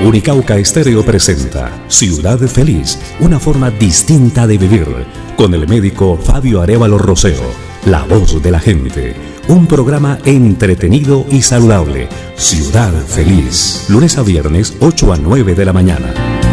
Unicauca Estéreo presenta Ciudad Feliz, una forma distinta de vivir, con el médico Fabio Arévalo Rosero, la voz de la gente. Un programa entretenido y saludable. Ciudad Feliz, lunes a viernes, 8 a 9 de la mañana.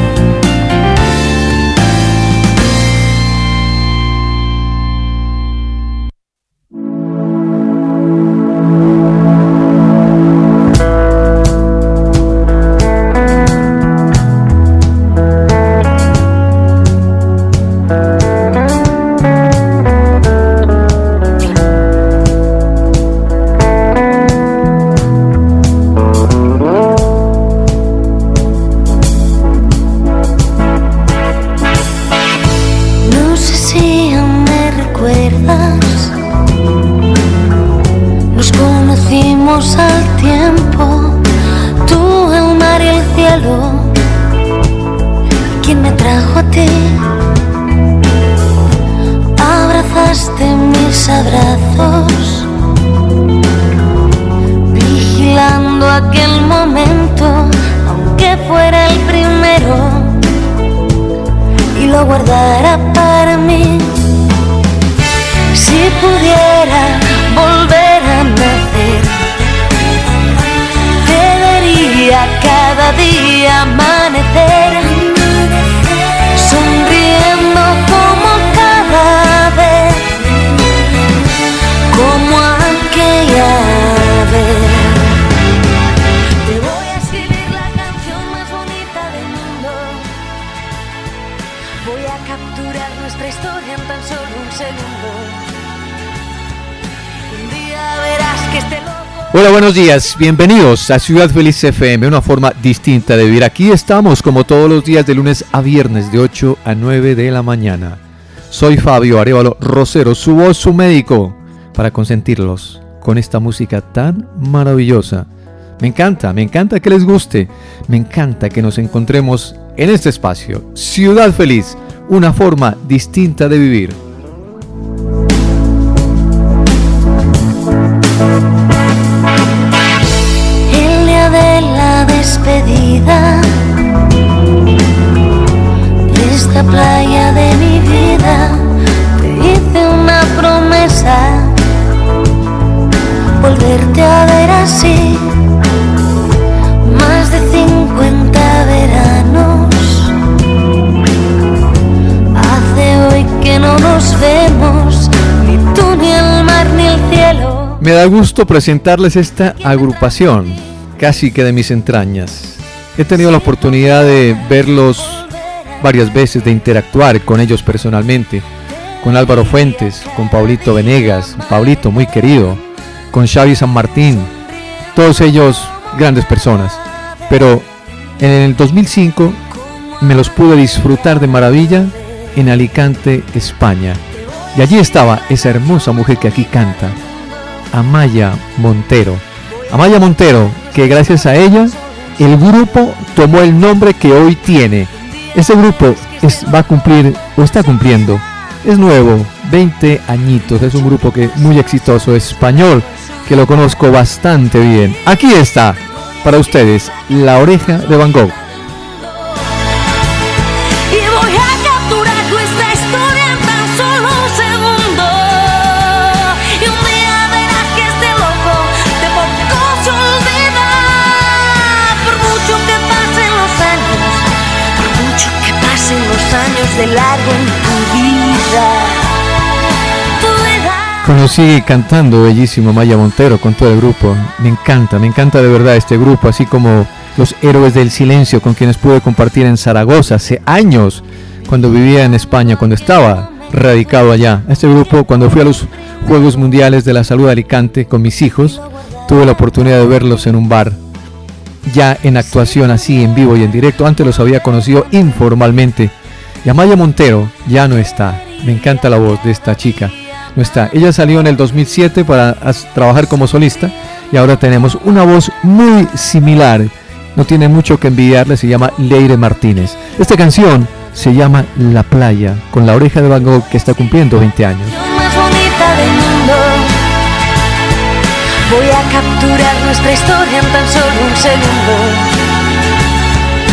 Hola, buenos días, bienvenidos a Ciudad Feliz FM, una forma distinta de vivir. Aquí estamos como todos los días de lunes a viernes de 8 a 9 de la mañana. Soy Fabio Arévalo Rosero, su voz, su médico, para consentirlos con esta música tan maravillosa. Me encanta que les guste, me encanta que nos encontremos en este espacio. Ciudad Feliz, una forma distinta de vivir. Despedida de esta playa de mi vida, te hice una promesa, volverte a ver así, más de 50 veranos, hace hoy que no nos vemos, ni tú, ni el mar, ni el cielo. Me da gusto presentarles esta agrupación, casi que de mis entrañas. He tenido la oportunidad de verlos varias veces, de interactuar con ellos personalmente, con Álvaro Fuentes, con Pablito Venegas, Pablito muy querido, con Xavi San Martín, todos ellos grandes personas, pero en el 2005 me los pude disfrutar de maravilla en Alicante, España, y allí estaba esa hermosa mujer que aquí canta, Amaya Montero, que gracias a ella el grupo tomó el nombre que hoy tiene. Ese grupo está cumpliendo, es nuevo, 20 añitos, es un grupo muy exitoso, español, que lo conozco bastante bien. Aquí está, para ustedes, La Oreja de Van Gogh. De largo en tu vida. Conocí cantando bellísimo Amaya Montero con todo el grupo. Me encanta de verdad este grupo, así como los Héroes del Silencio, con quienes pude compartir en Zaragoza hace años, cuando vivía en España, cuando estaba radicado allá. Este grupo, cuando fui a los Juegos Mundiales de la Salud de Alicante con mis hijos, tuve la oportunidad de verlos en un bar, ya en actuación así, en vivo y en directo. Antes los había conocido informalmente. Y Amaya Montero ya no está. Me encanta la voz de esta chica. No está. Ella salió en el 2007 para trabajar como solista y ahora tenemos una voz muy similar. No tiene mucho que envidiarle, se llama Leire Martínez. Esta canción se llama La Playa, con La Oreja de Van Gogh, que está cumpliendo 20 años. Más bonita del mundo. Voy a capturar nuestra historia en tan solo un segundo.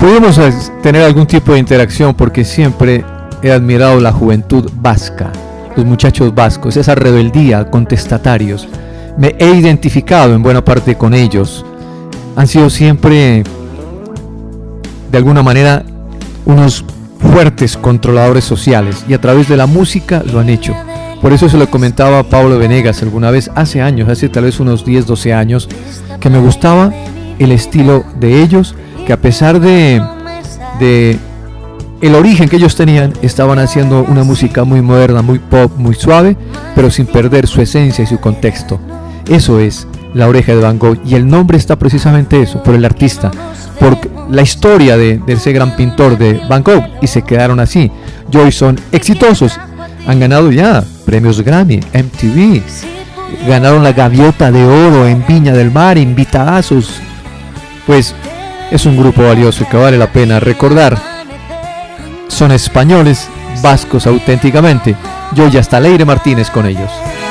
Pudimos tener algún tipo de interacción porque siempre he admirado la juventud vasca, los muchachos vascos, esa rebeldía, contestatarios. Me he identificado en buena parte con ellos. Han sido siempre, de alguna manera, unos fuertes controladores sociales y a través de la música lo han hecho. Por eso se lo comentaba a Pablo Venegas alguna vez, hace años, hace tal vez unos 10, 12 años, que me gustaba el estilo de ellos, que a pesar de el origen que ellos tenían, estaban haciendo una música muy moderna, muy pop, muy suave, pero sin perder su esencia y su contexto. Eso es La Oreja de Van Gogh, y el nombre está precisamente eso, por el artista, por la historia de ese gran pintor de Van Gogh, y se quedaron así. Y hoy son exitosos, han ganado ya premios Grammy, MTV, ganaron la Gaviota de Oro en Viña del Mar, invitadazos. Pues es un grupo valioso que vale la pena recordar. Son españoles, vascos auténticamente. Yo y hasta Leire Martínez con ellos.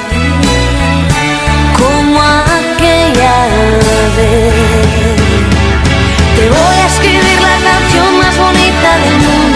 Como aquella vez, te voy a escribir la canción más bonita del mundo.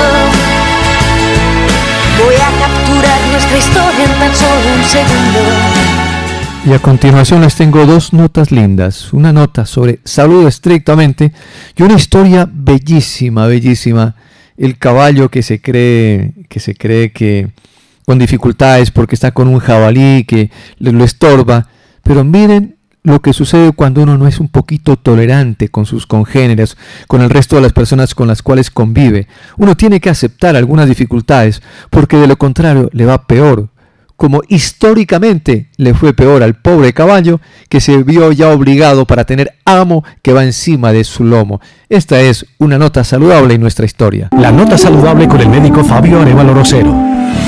Voy a capturar nuestra historia en tan solo un segundo. Y a continuación les tengo dos notas lindas. Una nota sobre salud estrictamente y una historia bellísima, bellísima. El caballo que se cree que con dificultades porque está con un jabalí que lo estorba. Pero miren lo que sucede cuando uno no es un poquito tolerante con sus congéneres, con el resto de las personas con las cuales convive. Uno tiene que aceptar algunas dificultades porque de lo contrario le va peor. Como históricamente le fue peor al pobre caballo que se vio ya obligado para tener amo que va encima de su lomo. Esta es una nota saludable en nuestra historia. La nota saludable con el médico Fabio Arévalo Rosero.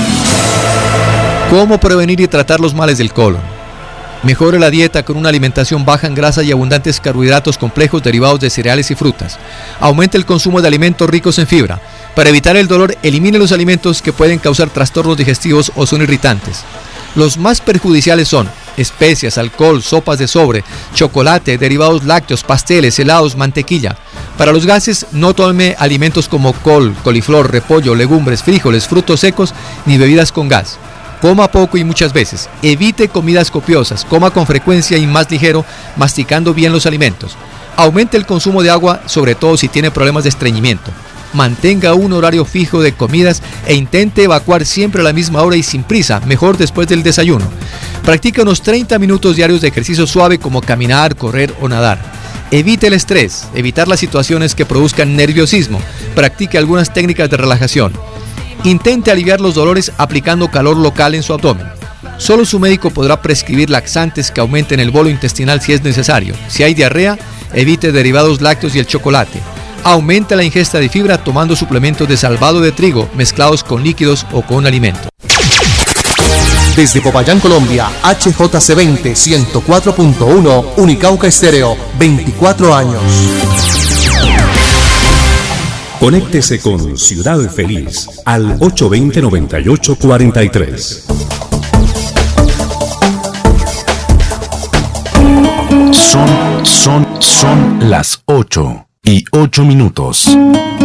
¿Cómo prevenir y tratar los males del colon? Mejore la dieta con una alimentación baja en grasa y abundantes carbohidratos complejos derivados de cereales y frutas. Aumente el consumo de alimentos ricos en fibra. Para evitar el dolor, elimine los alimentos que pueden causar trastornos digestivos o son irritantes. Los más perjudiciales son especias, alcohol, sopas de sobre, chocolate, derivados lácteos, pasteles, helados, mantequilla. Para los gases, no tome alimentos como col, coliflor, repollo, legumbres, frijoles, frutos secos ni bebidas con gas. Coma poco y muchas veces. Evite comidas copiosas. Coma con frecuencia y más ligero, masticando bien los alimentos. Aumente el consumo de agua, sobre todo si tiene problemas de estreñimiento. Mantenga un horario fijo de comidas e intente evacuar siempre a la misma hora y sin prisa, mejor después del desayuno. Practique unos 30 minutos diarios de ejercicio suave como caminar, correr o nadar. Evite el estrés, evitar las situaciones que produzcan nerviosismo. Practique algunas técnicas de relajación. Intente aliviar los dolores aplicando calor local en su abdomen. Solo su médico podrá prescribir laxantes que aumenten el bolo intestinal si es necesario. Si hay diarrea, evite derivados lácteos y el chocolate. Aumenta la ingesta de fibra tomando suplementos de salvado de trigo mezclados con líquidos o con alimento. Desde Popayán, Colombia, HJC20 104.1 Unicauca Estéreo, 24 años. Conéctese con Ciudad Feliz al 820-9843. Son las 8:08.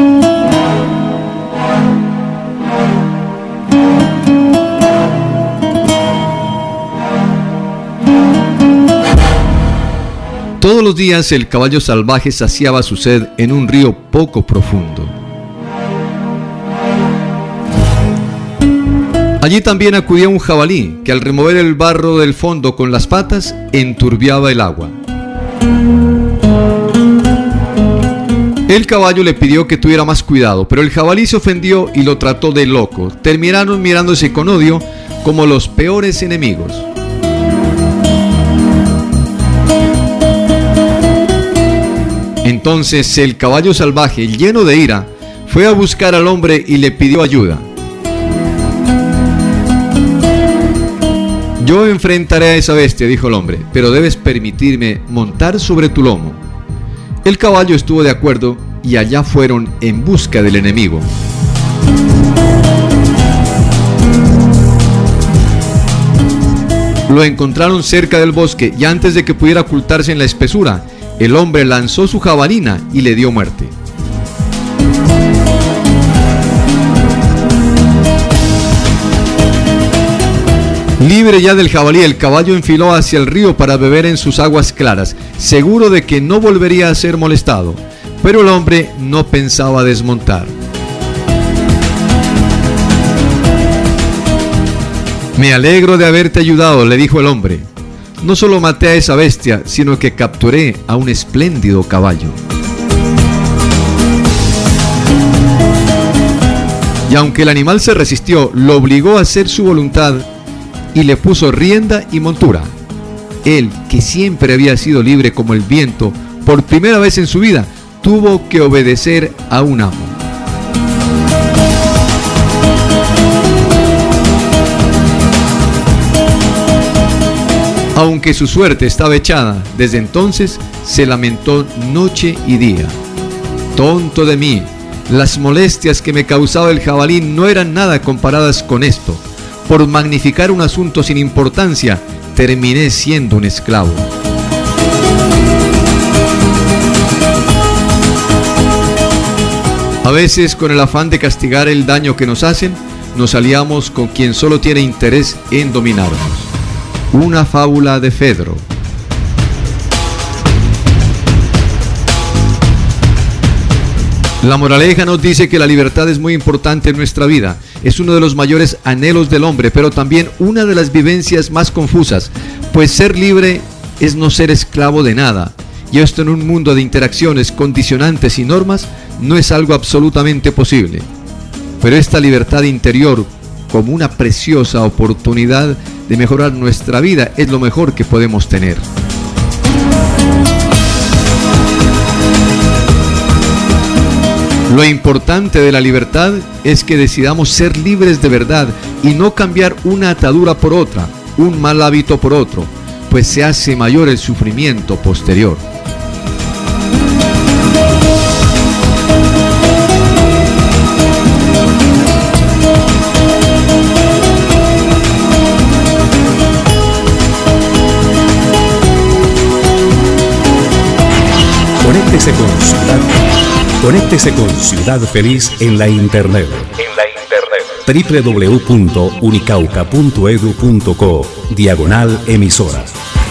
Todos los días el caballo salvaje saciaba su sed en un río poco profundo. Allí también acudía un jabalí que al remover el barro del fondo con las patas enturbiaba el agua. El caballo le pidió que tuviera más cuidado, pero el jabalí se ofendió y lo trató de loco. Terminaron mirándose con odio como los peores enemigos. Entonces el caballo salvaje, lleno de ira, fue a buscar al hombre y le pidió ayuda. Yo enfrentaré a esa bestia, dijo el hombre, pero debes permitirme montar sobre tu lomo. El caballo estuvo de acuerdo y allá fueron en busca del enemigo. Lo encontraron cerca del bosque y antes de que pudiera ocultarse en la espesura, el hombre lanzó su jabalina y le dio muerte. Libre ya del jabalí, el caballo enfiló hacia el río para beber en sus aguas claras, seguro de que no volvería a ser molestado. Pero el hombre no pensaba desmontar. Me alegro de haberte ayudado, le dijo el hombre. No solo maté a esa bestia, sino que capturé a un espléndido caballo. Y aunque el animal se resistió, lo obligó a hacer su voluntad y le puso rienda y montura. Él, que siempre había sido libre como el viento, por primera vez en su vida, tuvo que obedecer a un amo. Aunque su suerte estaba echada, desde entonces se lamentó noche y día. Tonto de mí, las molestias que me causaba el jabalí no eran nada comparadas con esto. Por magnificar un asunto sin importancia, terminé siendo un esclavo. A veces, con el afán de castigar el daño que nos hacen, nos aliamos con quien solo tiene interés en dominarnos. Una fábula de Fedro. La moraleja nos dice que la libertad es muy importante en nuestra vida. Es uno de los mayores anhelos del hombre, pero también una de las vivencias más confusas, pues ser libre es no ser esclavo de nada. Y esto en un mundo de interacciones, condicionantes y normas no es algo absolutamente posible. Pero esta libertad interior, como una preciosa oportunidad de mejorar nuestra vida, es lo mejor que podemos tener. Lo importante de la libertad es que decidamos ser libres de verdad y no cambiar una atadura por otra, un mal hábito por otro, pues se hace mayor el sufrimiento posterior. Conéctese con Ciudad Feliz en la internet. www.unicauca.edu.co/emisoras.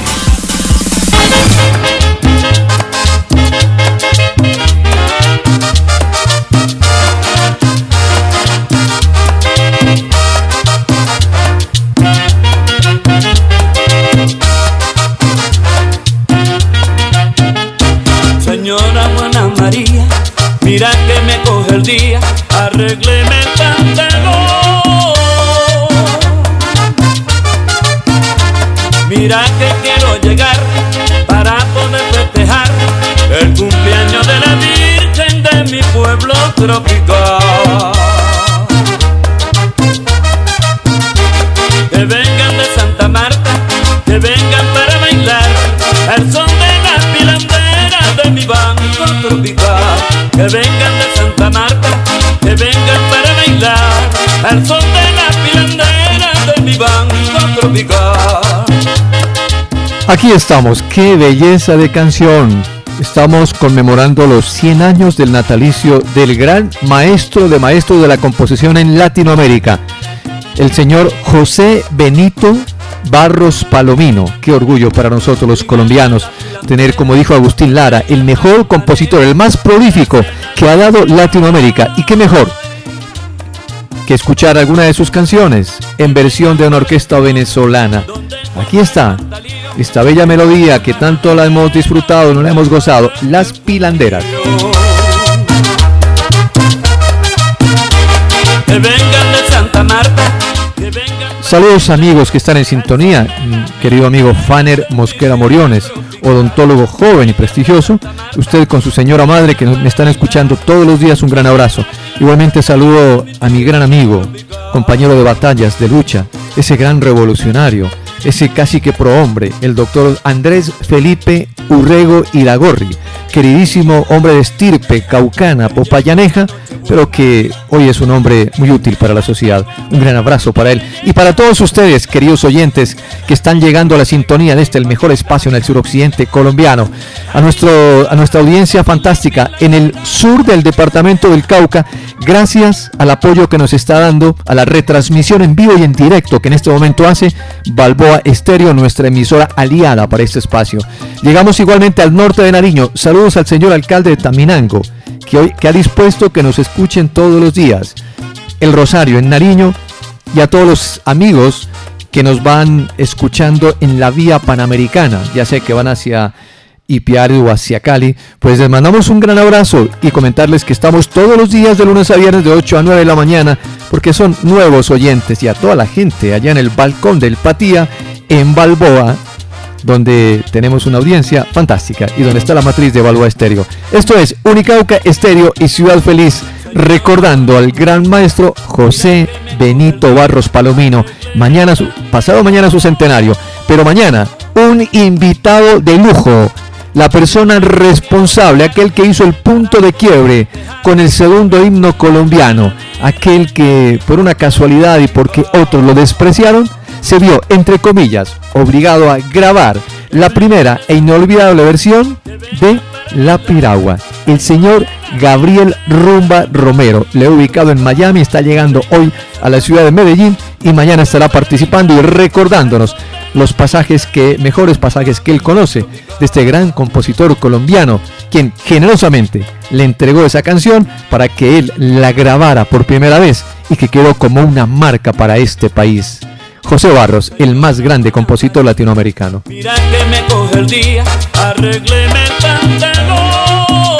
Señora Juana María, mira que me coge el día, arrégleme el pantalón. Mira que quiero llegar para poder festejar el cumpleaños de la Virgen de mi pueblo tropical. Que vengan de Santa Marta, que vengan para bailar al son de las pilanderas de mi banco tropical. Que vengan de Santa Marta, que vengan para bailar al son de las pilanderas de mi banco tropical. Aquí estamos, qué belleza de canción. Estamos conmemorando los 100 años del natalicio del gran maestro de maestros de la composición en Latinoamérica, el señor José Benito Barros Palomino. Qué orgullo para nosotros los colombianos tener, como dijo Agustín Lara, el mejor compositor, el más prolífico que ha dado Latinoamérica. Y qué mejor que escuchar alguna de sus canciones en versión de una orquesta venezolana. Aquí está esta bella melodía que tanto la hemos disfrutado, no la hemos gozado, Las Pilanderas. Que vengan de Santa Marta, que vengan... Saludos amigos que están en sintonía, querido amigo Faner Mosquera Moriones, odontólogo joven y prestigioso, usted con su señora madre que me están escuchando todos los días, un gran abrazo. Igualmente saludo a mi gran amigo, compañero de batallas, de lucha, ese gran revolucionario, ese casi que prohombre, el doctor Andrés Felipe Urrego Iragorri, queridísimo hombre de estirpe caucana, popayaneja, pero que hoy es un hombre muy útil para la sociedad. Un gran abrazo para él y para todos ustedes, queridos oyentes, que están llegando a la sintonía de el mejor espacio en el suroccidente colombiano, a nuestra audiencia fantástica en el sur del departamento del Cauca, gracias al apoyo que nos está dando a la retransmisión en vivo y en directo que en este momento hace Balboa Estéreo, nuestra emisora aliada para este espacio. Llegamos igualmente al norte de Nariño. Saludos al señor alcalde de Taminango, que ha dispuesto que nos escuchen todos los días. El Rosario en Nariño, y a todos los amigos que nos van escuchando en la vía panamericana, ya sé que van hacia Ipiari o hacia Cali, pues les mandamos un gran abrazo y comentarles que estamos todos los días de lunes a viernes de 8 a 9 de la mañana, porque son nuevos oyentes, y a toda la gente allá en el balcón del Patía, en Balboa, donde tenemos una audiencia fantástica y donde está la matriz de Balboa Estéreo. Esto es Unicauca Estéreo y Ciudad Feliz, recordando al gran maestro José Benito Barros Palomino. Pasado mañana su centenario, pero mañana un invitado de lujo, la persona responsable, aquel que hizo el punto de quiebre con el segundo himno colombiano, aquel que por una casualidad y porque otros lo despreciaron, se vio, entre comillas, obligado a grabar la primera e inolvidable versión de La Piragua. El señor Gabriel Rumba Romero, le he ubicado en Miami, está llegando hoy a la ciudad de Medellín y mañana estará participando y recordándonos los mejores pasajes que él conoce de este gran compositor colombiano, quien generosamente le entregó esa canción para que él la grabara por primera vez y que quedó como una marca para este país. José Barros, el más grande compositor latinoamericano. Mira que me coge el día, arrégleme el pantalón.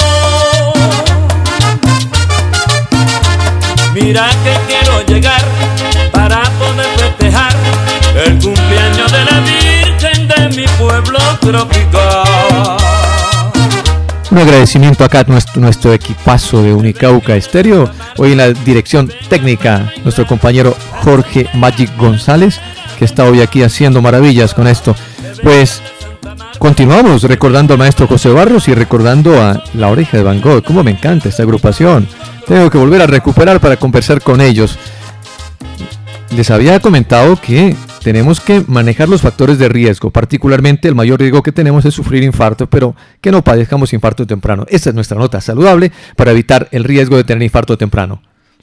Mira que quiero llegar para poder festejar el cumpleaños de la Virgen de mi pueblo tropical. Un agradecimiento acá a nuestro equipazo de Unicauca Estéreo. Hoy en la dirección técnica, nuestro compañero Jorge Magic González, que está hoy aquí haciendo maravillas con esto. Pues continuamos recordando al maestro José Barros y recordando a La Oreja de Van Gogh. Cómo me encanta esta agrupación. Tengo que volver a recuperar para conversar con ellos. Les había comentado que tenemos que manejar los factores de riesgo, particularmente el mayor riesgo que tenemos es sufrir infarto, pero que no padezcamos infarto temprano. Esta es nuestra nota saludable para evitar el riesgo de tener infarto temprano.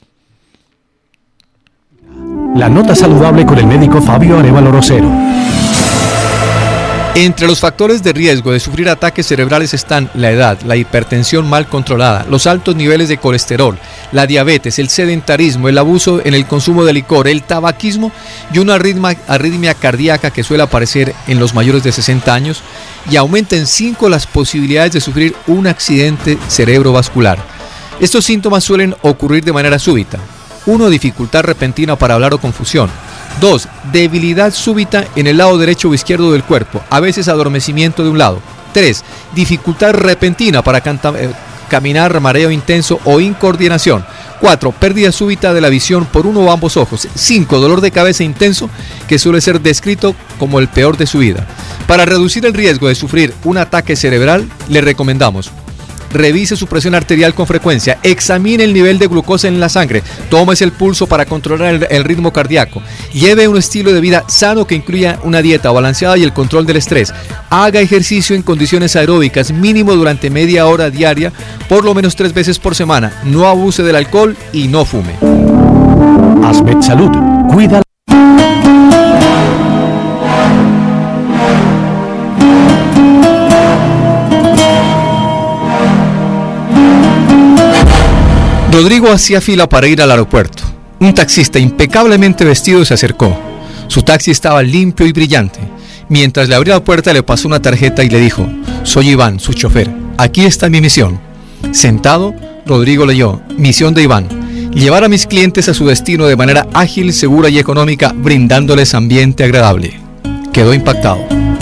La nota saludable con el médico Fabio Arévalo Rosero. Entre los factores de riesgo de sufrir ataques cerebrales están la edad, la hipertensión mal controlada, los altos niveles de colesterol, la diabetes, el sedentarismo, el abuso en el consumo de licor, el tabaquismo y una arritmia cardíaca que suele aparecer en los mayores de 60 años y aumenta en 5 las posibilidades de sufrir un accidente cerebrovascular. Estos síntomas suelen ocurrir de manera súbita. 1. Dificultad repentina para hablar o confusión. 2. Debilidad súbita en el lado derecho o izquierdo del cuerpo, a veces adormecimiento de un lado. 3. Dificultad repentina para caminar, mareo intenso o incoordinación. 4. Pérdida súbita de la visión por uno o ambos ojos. 5. Dolor de cabeza intenso que suele ser descrito como el peor de su vida. Para reducir el riesgo de sufrir un ataque cerebral, le recomendamos: revise su presión arterial con frecuencia, examine el nivel de glucosa en la sangre, tómese el pulso para controlar el ritmo cardíaco, lleve un estilo de vida sano que incluya una dieta balanceada y el control del estrés, haga ejercicio en condiciones aeróbicas mínimo durante media hora diaria, por lo menos 3 veces por semana, no abuse del alcohol y no fume. Asmed Salud, cuida. Rodrigo hacía fila para ir al aeropuerto. Un taxista impecablemente vestido se acercó. Su taxi estaba limpio y brillante. Mientras le abría la puerta le pasó una tarjeta y le dijo: soy Iván, su chofer. Aquí está mi misión. Sentado, Rodrigo leyó: misión de Iván: llevar a mis clientes a su destino de manera ágil, segura y económica, brindándoles ambiente agradable. Quedó impactado.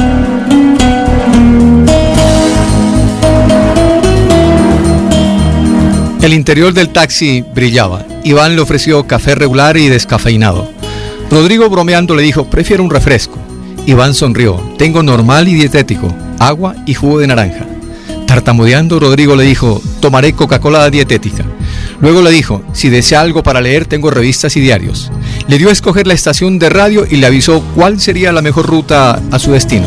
El interior del taxi brillaba. Iván le ofreció café regular y descafeinado. Rodrigo, bromeando, le dijo: prefiero un refresco. Iván sonrió: tengo normal y dietético, agua y jugo de naranja. Tartamudeando, Rodrigo le dijo: tomaré Coca-Cola dietética. Luego le dijo: si desea algo para leer, tengo revistas y diarios. Le dio a escoger la estación de radio y le avisó cuál sería la mejor ruta a su destino.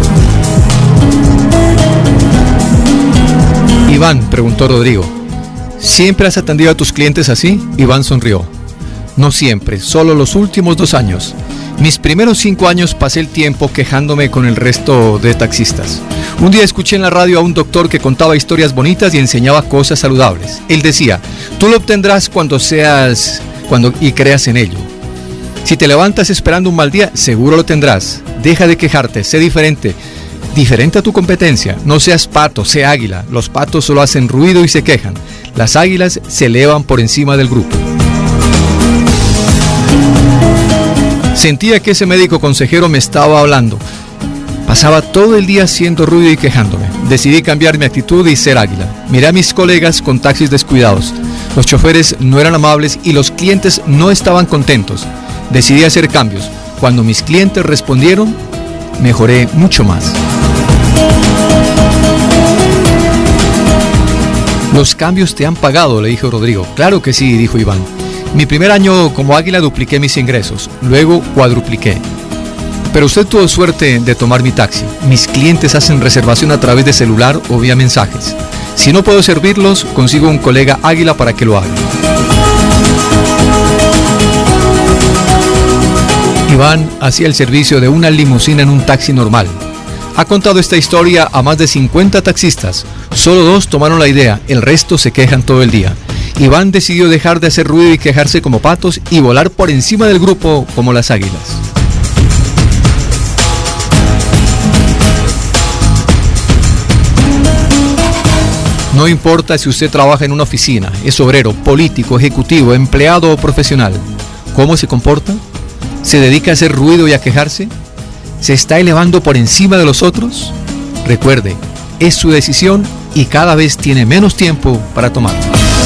Iván, preguntó Rodrigo, ¿Siempre has atendido a tus clientes así? Iván sonrió. No siempre, solo los últimos 2 años. Mis primeros 5 años pasé el tiempo quejándome con el resto de taxistas. Un día escuché en la radio a un doctor que contaba historias bonitas y enseñaba cosas saludables. Él decía, tú lo obtendrás cuando creas en ello. Si te levantas esperando un mal día, seguro lo tendrás. Deja de quejarte, sé diferente. Diferente a tu competencia. No seas pato, sé águila. Los patos solo hacen ruido y se quejan. Las águilas se elevan por encima del grupo. Sentía que ese médico consejero me estaba hablando. Pasaba todo el día haciendo ruido y quejándome. Decidí cambiar mi actitud y ser águila. Miré a mis colegas con taxis descuidados. Los choferes no eran amables y los clientes no estaban contentos. Decidí hacer cambios. Cuando mis clientes respondieron, mejoré mucho más. Los cambios te han pagado, le dijo Rodrigo. Claro que sí, dijo Iván. Mi primer año como águila dupliqué mis ingresos, luego cuadrupliqué. Pero usted tuvo suerte de tomar mi taxi. Mis clientes hacen reservación a través de celular o vía mensajes. Si no puedo servirlos, consigo un colega águila para que lo haga. Iván hacía el servicio de una limusina en un taxi normal. Ha contado esta historia a más de 50 taxistas. Solo 2 tomaron la idea, el resto se quejan todo el día. Iván decidió dejar de hacer ruido y quejarse como patos y volar por encima del grupo como las águilas. No importa si usted trabaja en una oficina, es obrero, político, ejecutivo, empleado o profesional. ¿Cómo se comporta? ¿Se dedica a hacer ruido y a quejarse? ¿Se está elevando por encima de los otros? Recuerde, es su decisión y cada vez tiene menos tiempo para tomarla.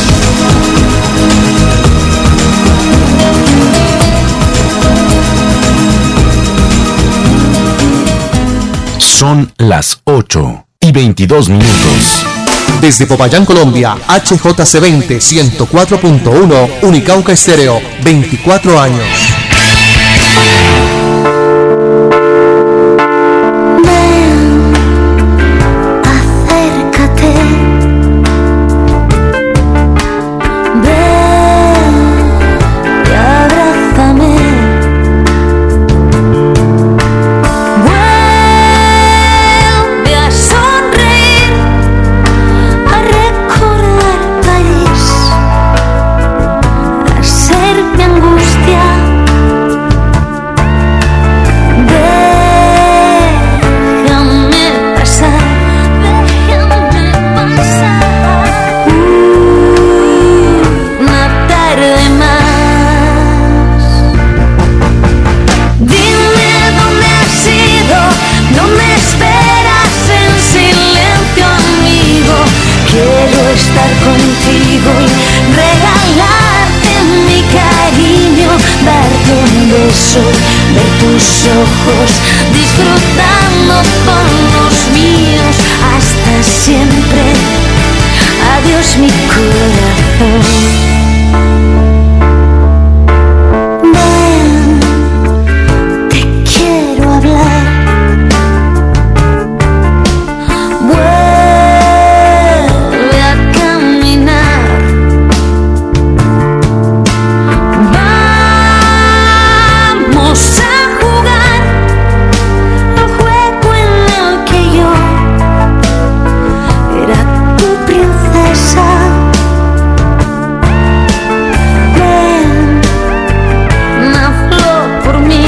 Son las 8:22. Desde Popayán, Colombia, HJC20 104.1, Unicauca Estéreo, 24 años. Ver tus ojos disfrutando con los míos hasta siempre. Adiós mi corazón. Ven, te quiero hablar. Vuelve a caminar. Vamos a jugar al juego en el que yo era tu princesa. Ven, hazlo por mí.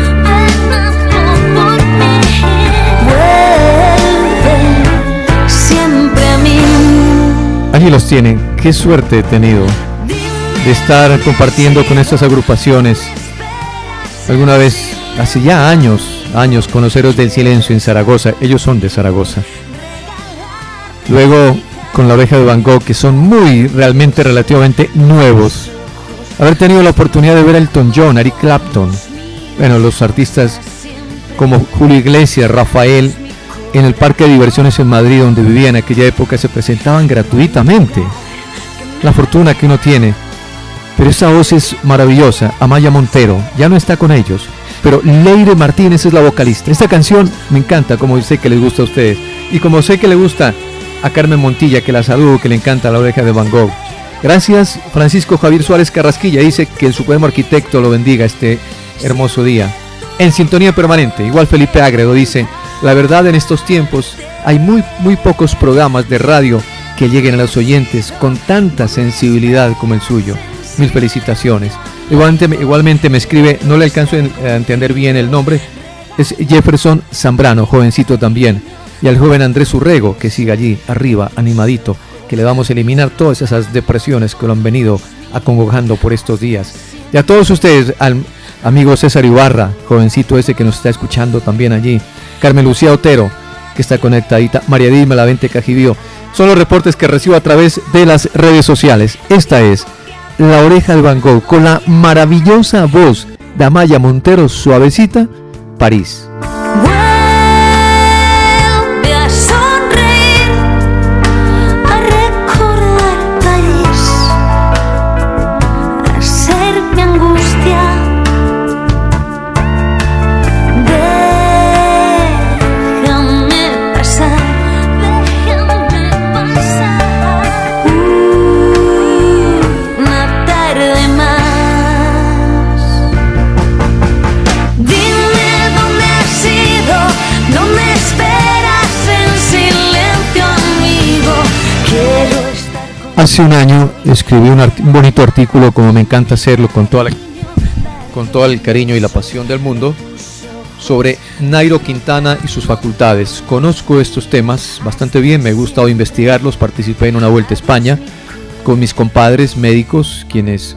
Vuelve siempre a mí. Allí los tienen. Qué suerte he tenido de estar compartiendo con estas agrupaciones. Alguna vez, hace ya años, con los Héroes del Silencio en Zaragoza. Ellos son de Zaragoza. Luego con La Oreja de Van Gogh, que son relativamente nuevos. Haber tenido la oportunidad de ver a Elton John, Eric Clapton, bueno, los artistas como Julio Iglesias, Rafael, en el parque de diversiones en Madrid, donde vivía en aquella época, se presentaban gratuitamente. La fortuna que uno tiene. Pero esa voz es maravillosa. Amaya Montero ya no está con ellos, pero Leire Martínez es la vocalista. Esta canción me encanta, como sé que les gusta a ustedes, y como sé que le gusta a Carmen Montilla, que la saludo, que le encanta La Oreja de Van Gogh. Gracias, Francisco Javier Suárez Carrasquilla. Dice que el Supremo Arquitecto lo bendiga este hermoso día. En sintonía permanente. Igual Felipe Ágredo dice: la verdad, en estos tiempos hay muy pocos programas de radio que lleguen a los oyentes con tanta sensibilidad como el suyo. Mil felicitaciones. Igualmente me escribe, no le alcanzo a entender bien el nombre, es Jefferson Zambrano, jovencito también. Y al joven Andrés Urrego, que sigue allí arriba, animadito, que le vamos a eliminar todas esas depresiones que lo han venido acongojando por estos días. Y a todos ustedes, al amigo César Ibarra, jovencito ese que nos está escuchando también allí. Carmen Lucía Otero, que está conectadita. María Dilma Lavente Cajibío. Son los reportes que recibo a través de las redes sociales. Esta es La Oreja de Van Gogh, con la maravillosa voz de Amaya Montero, suavecita, París. Vuelve a sonreír, a recordar París, a ser mi angustia. Déjame pasar, déjame pasar una tarde más. Dime dónde has ido, dónde esperas en silencio, amigo. Quiero estar con... Hace un año escribí un bonito artículo, como me encanta hacerlo, con todo el cariño y la pasión del mundo, sobre Nairo Quintana y sus facultades. Conozco estos temas bastante bien, me ha gustado investigarlos. Participé en una vuelta a España con mis compadres médicos, quienes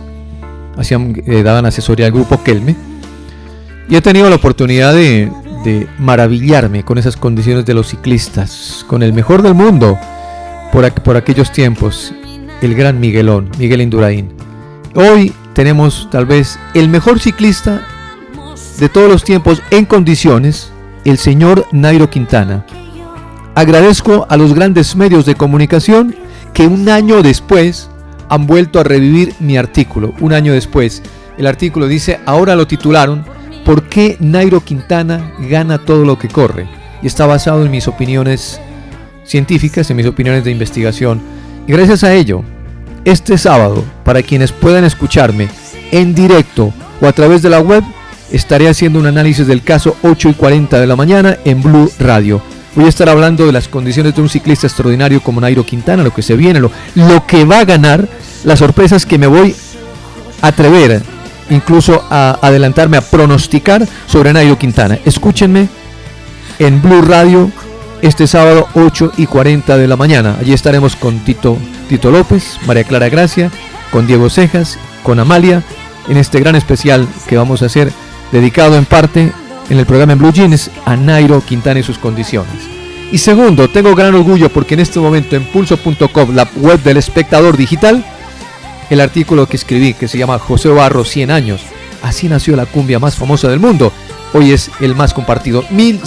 daban asesoría al grupo Kelme, y he tenido la oportunidad de maravillarme con esas condiciones de los ciclistas, con el mejor del mundo por aquellos tiempos, el gran Miguel Indurain. Hoy tenemos tal vez el mejor ciclista de todos los tiempos en condiciones, el señor Nairo Quintana. Agradezco a los grandes medios de comunicación que un año después han vuelto a revivir mi artículo. Un año después, el artículo dice, ahora lo titularon ¿Por qué Nairo Quintana gana todo lo que corre? Y está basado en mis opiniones científicas, en mis opiniones de investigación. Y gracias a ello, este sábado, para quienes puedan escucharme en directo o a través de la web, estaré haciendo un análisis del caso 8:40 de la mañana en Blue Radio. Voy a estar hablando de las condiciones de un ciclista extraordinario como Nairo Quintana, lo que se viene, lo que va a ganar, las sorpresas que me voy a atrever, incluso a adelantarme a pronosticar sobre Nairo Quintana. Escúchenme en Blue Radio este sábado 8:40 de la mañana. Allí estaremos con Tito López, María Clara Gracia, con Diego Cejas, con Amalia, en este gran especial que vamos a hacer, dedicado en parte en el programa en Blue Jeans a Nairo Quintana y sus condiciones. Y segundo, tengo gran orgullo porque en este momento en pulso.com, la web del Espectador Digital, el artículo que escribí, que se llama José Barros 100 años, así nació la cumbia más famosa del mundo, hoy es el más compartido.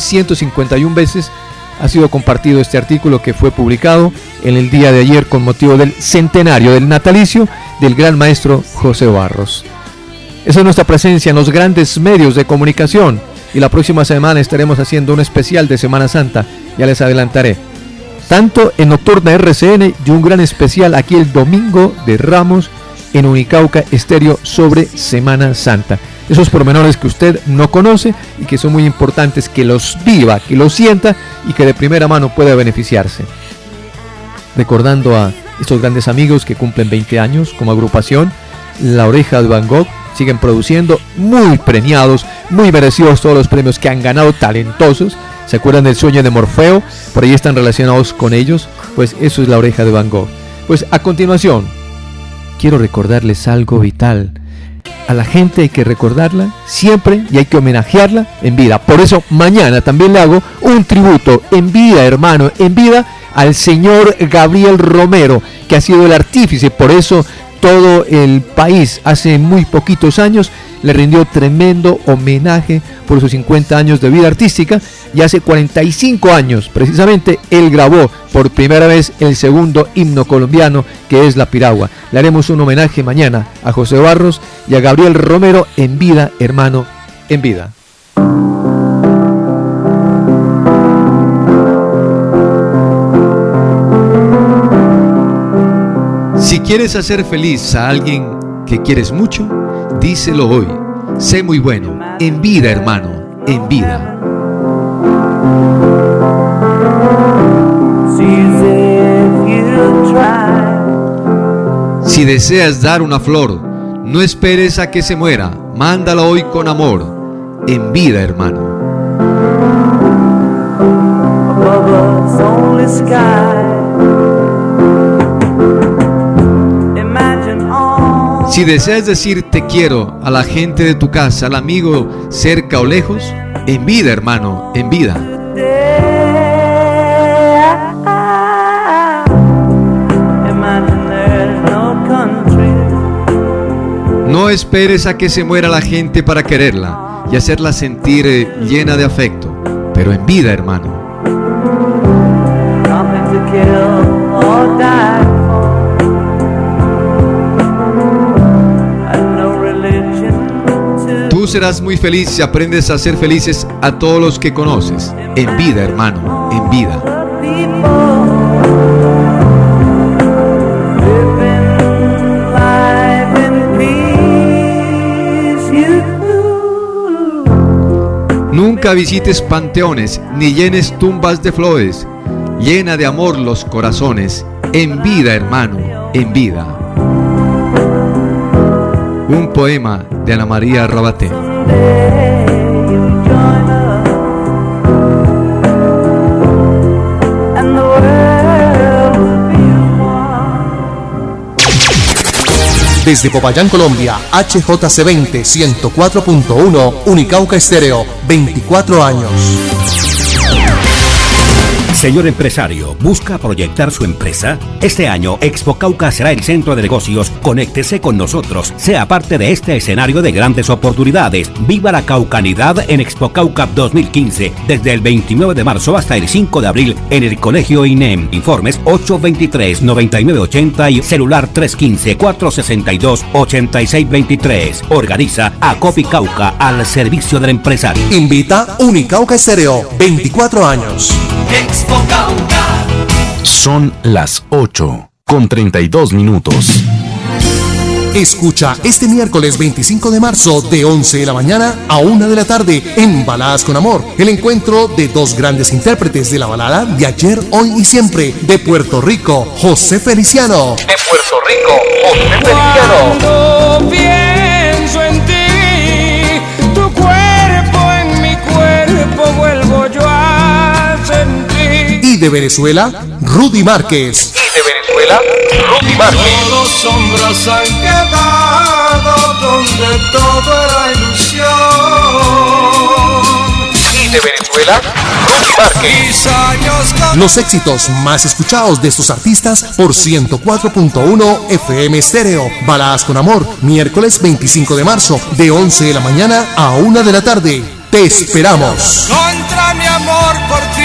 1151 veces ha sido compartido este artículo, que fue publicado en el día de ayer con motivo del centenario del natalicio del gran maestro José Barros. Esa es nuestra presencia en los grandes medios de comunicación, y la próxima semana estaremos haciendo un especial de Semana Santa, ya les adelantaré, tanto en Nocturna RCN y un gran especial aquí el domingo de Ramos en Unicauca Estéreo sobre Semana Santa. Esos pormenores que usted no conoce y que son muy importantes, que los viva, que los sienta y que de primera mano pueda beneficiarse. Recordando a estos grandes amigos que cumplen 20 años como agrupación, La Oreja de Van Gogh, siguen produciendo, muy premiados, muy merecidos todos los premios que han ganado, talentosos. ¿Se acuerdan del Sueño de Morfeo? Por ahí están relacionados con ellos. Pues eso es La Oreja de Van Gogh. Pues a continuación, quiero recordarles algo vital. A la gente hay que recordarla siempre y hay que homenajearla en vida. Por eso mañana también le hago un tributo en vida, hermano, en vida, al señor Gabriel Romero, que ha sido el artífice. Por eso todo el país hace muy poquitos años le rindió tremendo homenaje por sus 50 años de vida artística, y hace 45 años precisamente él grabó por primera vez el segundo himno colombiano, que es La Piragua. Le haremos un homenaje mañana a José Barros y a Gabriel Romero en vida, hermano, en vida. Si quieres hacer feliz a alguien que quieres mucho, díselo hoy. Sé muy bueno, en vida, hermano, en vida. Si deseas dar una flor, no esperes a que se muera, mándala hoy con amor, en vida, hermano. Si deseas decir te quiero a la gente de tu casa, al amigo cerca o lejos, en vida, hermano, en vida. No esperes a que se muera la gente para quererla y hacerla sentir llena de afecto, pero en vida, hermano. Tú serás muy feliz si aprendes a hacer felices a todos los que conoces. En vida, hermano, en vida. Nunca visites panteones ni llenes tumbas de flores. Llena de amor los corazones. En vida, hermano, en vida. Un poema de Ana María Rabaté. Desde Popayán, Colombia, HJC20 104.1 Unicauca Estéreo, 24 años. Señor empresario, ¿busca proyectar su empresa? Este año, Expo Cauca será el centro de negocios. Conéctese con nosotros. Sea parte de este escenario de grandes oportunidades. Viva la caucanidad en Expo Cauca 2015, desde el 29 de marzo hasta el 5 de abril en el Colegio INEM. Informes 823-9980 y celular 315-462-8623. Organiza Acopi Cauca al servicio del empresario. Invita Unicauca Estéreo, 24 años. Expo Cauca. Son las 8:32. Escucha este miércoles 25 de marzo de 11 de la mañana a 1 de la tarde en Baladas con Amor, el encuentro de dos grandes intérpretes de la balada de ayer, hoy y siempre. De Puerto Rico, José Feliciano. De Puerto Rico, José Feliciano. Cuando pienso en ti, tu cuerpo en mi cuerpo, vuelvo yo a sentir. Y de Venezuela, Rudy Márquez. Todos los hombros han quedado donde todo era ilusión. Y de Venezuela, Rudy Márquez. Los éxitos más escuchados de estos artistas por 104.1 FM Estéreo. Baladas con Amor, miércoles 25 de marzo, de 11 de la mañana a 1 de la tarde. Te esperamos. Contra mi amor por ti.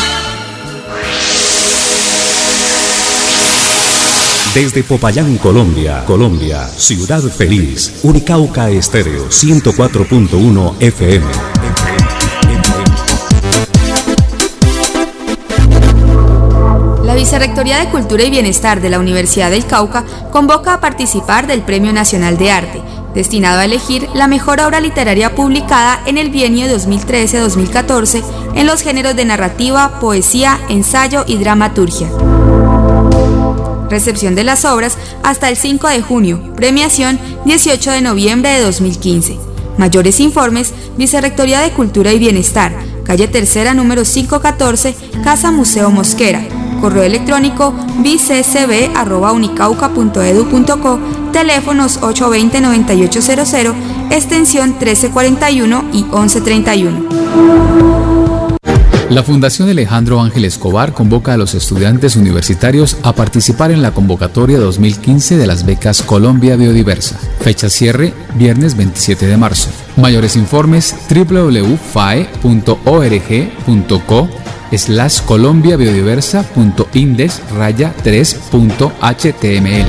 Desde Popayán, Colombia, Ciudad Feliz, Unicauca Estéreo 104.1 FM. La Vicerrectoría de Cultura y Bienestar de la Universidad del Cauca convoca a participar del Premio Nacional de Arte, destinado a elegir la mejor obra literaria publicada en el bienio 2013-2014 en los géneros de narrativa, poesía, ensayo y dramaturgia. Recepción de las obras hasta el 5 de junio, premiación 18 de noviembre de 2015. Mayores informes, Vicerrectoría de Cultura y Bienestar, calle Tercera número 514, Casa Museo Mosquera, correo electrónico viccb@unicauca.edu.co, teléfonos 820-9800, extensión 1341 y 1131. La Fundación Alejandro Ángel Escobar convoca a los estudiantes universitarios a participar en la convocatoria 2015 de las becas Colombia Biodiversa. Fecha cierre, viernes 27 de marzo. Mayores informes www.colombiabiodiversa.index-3.html.